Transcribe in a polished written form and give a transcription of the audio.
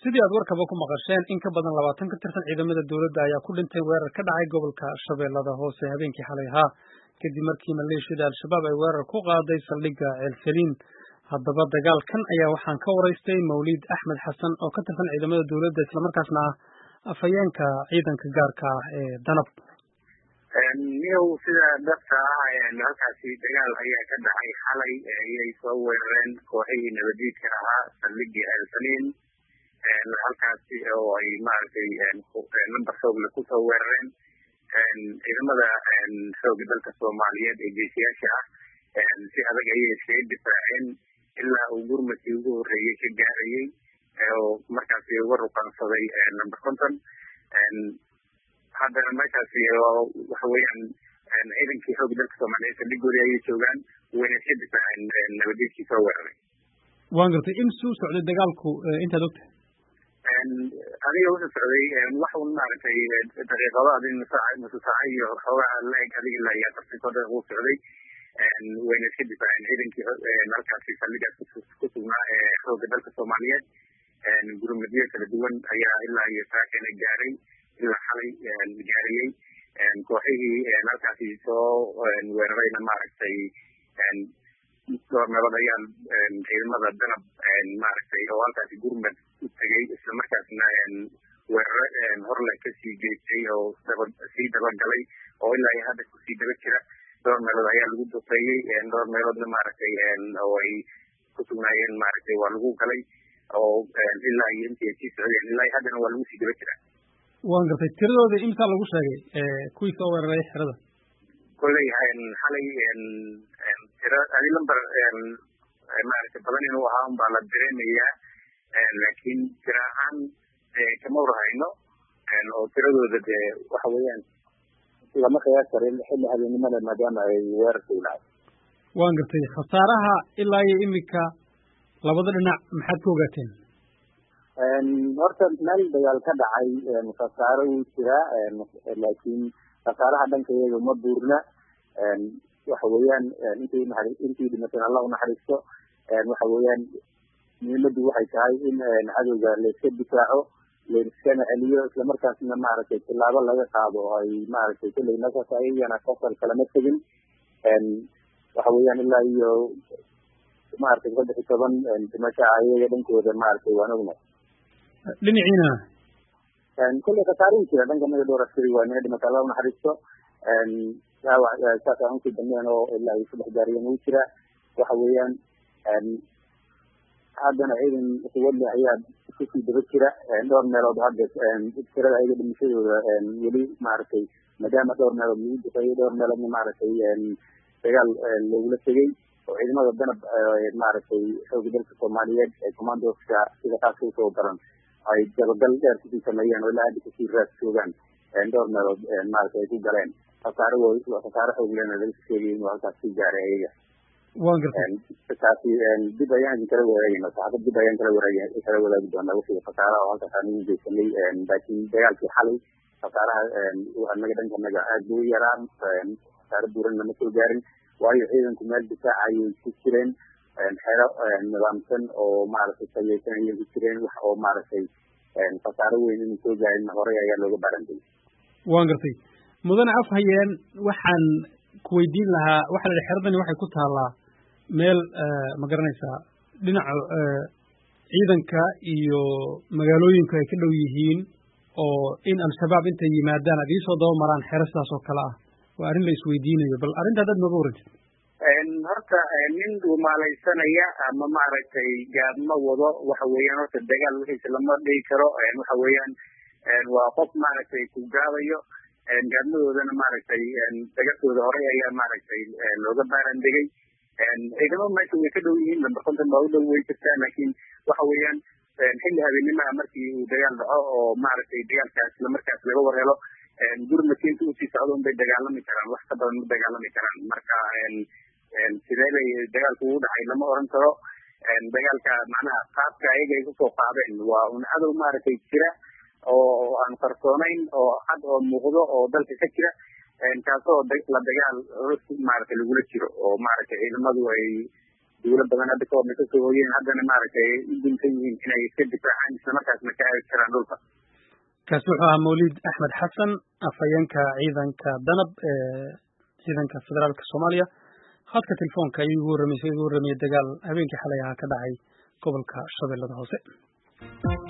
sidii aad warkaba ku maqasheen in ka badan 20 ka tirsan ciidamada dawladda ayaa ku dhintay weerar ka dhacay gobolka Shabeellada Hoose habeenkii xalay ahaa kadib markii maleeshiyada Al-Shabaab ay weerar ku qaaday saldhigga Ceelfaliin. Haddaba dagaalkan ayaa waxaan ka waraystay Mawlid Axmed Xasan oo ka tirsan ciidamada dawladda isla markaasna ah afhayeenka ciidanka gaarka ah ee Danab. niyow sida dadka halkaasi dagaal ayaa ka dhacay xalay ayay soo weerareen kooxihii nabadiidka ahaa saldhiggii Ceelfaliin halkaasi oo ay maaragtay number xoogla ku soo weerareen ciidamada xoogga dalka Soomaaliyeed ee geesiyaasha ah si adag ayay iskaga difaaceen ilaa uu gurmadkii ugu horreeyey ka gaarayay oo markaasi uga ruqansaday number 50 haddana meeshaasi waxa weeyaan ciidankii xoogga dalka Soomaaliyeed saldhiggoodii ayay joogaan wayna iska difaaceen nabadiidkii soo weeraray. waan gartay in suu socday dagaalku intaad ogtahay adiga wuxuu socday wax un maaragtay daqiiqado nusu saaca iyo xoogaa la-eg adiga ilaa iyo 40 daqiiqo uu socday wayna iska difaaceen ciidankii halkaasi saldhigaas ku sugnaa ee xoogga dalka Soomaaliyeed gurmadyo kala duwan ayaa ilaa iyo saakana gaaray ilaa xalay gaarayay kooxihii halkaasi soo weerarayna maaragtay dhowr meelood ayaa ciidamada Danab maaragtay oo halkaasi gurmad u tegay isla markaasna weeraro horle kasii geystay oo sii dabagalay oo ilaa iyo hadda kusii daba jira dhowr meelood ayaa lagu duqeeyey dhowr meeloodna maaragtay oo ay ku sugnaayeen maaragtay waa lagu galay oo ilaa iyo intii ay sii socdeen ilaa iyo haddana waa lagu sii daba jira. waan gartay tiradooda imisa lagu sheegay kuwii soo weeraray xerada kolley xalay tira adi lamber maaragtay badan inuu ahaa un baa la dareemayaa laakiin tira ahaan kama warhayno oo tiradooda dee waxa weeyaan lama qiyaas karin xilli habeenimada maadaama ay weerarka u dhacay. waan gartay khasaaraha ilaa iyo imika labada dhinac maxaad ka ogaateen? horta meel dagaal ka dhacay khasaaro wuu jiraa laakiin khasaaraha dhanka iyaga uma buurna waxa weeyaan intii dhimatay Allah unaxariisto waxa weeyaan muhiimadu waxay tahay in cadowga la iska difaaco la iskana celiyo isla markaasna maaragtay tilaabo laga qaado ay maaragtay kulay markaas ayagana qofal kalama tegin waxa weeyaan ilaa iyo maaragtay 17 dhimasho ayaga dhankooda maaragtay waan ognahay. dhinaciina kulay khasaarooyin jira dhanka naga dhowr askari waa naga dhimatay Allah unaxariisto saas aan ku dambeyn oo ilaa iyo 3 gaariyan uu jira waxa weeyaan haddana ciidan quwadle ayaa kusii daba jira dhowr meelood hadda tirada ayaga dhimashadooda weli maaragtay maadaama dhowr meelood lagu duqeeyey dhowr meeloodna maaragtay dagaal loogula tegey oo ciidamada Danab maaragtay xoogga dalka Soomaaliyeed ee commandoska sida qaabka usoo baran ay dabagal dheer kusii sameeyeen oo ilaa hadda kusii raas joogaan dhowr meelood maaragtay ay ku galeen khasaare xoog lehna laga sheegay inuu halkaas sii gaaray ayaga. waan gartay taasi dib ayaan kala wadaagayna saacad dib ayaan kala wadaagi doonaa wixii khasaaraha oo halkaas aan ugu geysanay laakiin dagaalkii xalay khasaaraha anaga dhankanaga aad buu yaraan khasaare buuran lama soo gaarin waayo ciidanku meel difaac ayay ku jireen xero nidaamsan oo maaragtay sayaysan ayay ku jireen wax oo maaragtay khasaare weyn inuu soo gaarin horey ayaa looga baarantay. waan gartay mudane afhayeen waxaan ku weydiin lahaa waxa la xeradani waxay ku taalaa meel ma garanaysaa dhinaca ciidanka iyo magaalooyinka ay ka dhow yihiin oo in Al-Shabaab intay yimaadaan ay soo daba maraan xero sidaas oo kale ah waa arrin la isweydiinayo bal arrinta dad nooga warantid. horta nin dhuumaalaysanaya ama maaragtay gaadma wado waxa weeyaan horta dagaal wixiisa lama dhigi karo waxa weeyaan waa qof maaragtay ku gaadayo gaadmadoodana maaragtay dagashooda horey ayaa maaragtay looga baarandegay ciidamada meesha way ka dhow yihiin number 50 baa u dhow way jirtaa laakiin waxa weeyaan xilli habeennimaha markii uu dagaal dhaco oo maaragtay dagaalkaas isla markaas laga warhelo gurmadkiinta usii socdo unbay dagaalami karaan wax ka badan ma dagaalami karaan marka sidee bay dagaalku ugu dhacay lama oran karo dagaalka macnaha qaabka ayaga ay kusoo qaadeen waa un cadow maaragtay jira oo aan qarsoonayn oo cad oo muuqdo oo dalka ka jira kaasoo la dagaal culus maaragtay lagula jiro oo maaragtay ciidamadu ay dawlad badan hadda ka horna kasoo hooyeen haddana maaragtay u duntan yihiin inay iska difaacaan islamarkaasna ka aadi karaan dhulka. kaasi wuxuu ahaa Mawlid Axmed Xasan, afhayeenka ciidanka danab ee ciidanka federaalka Soomaaliya. khadka telefoonka ayuu ugu warramay dagaal habeenkii xalay ahaa ka dhacay gobolka Shabeellaha Hoose.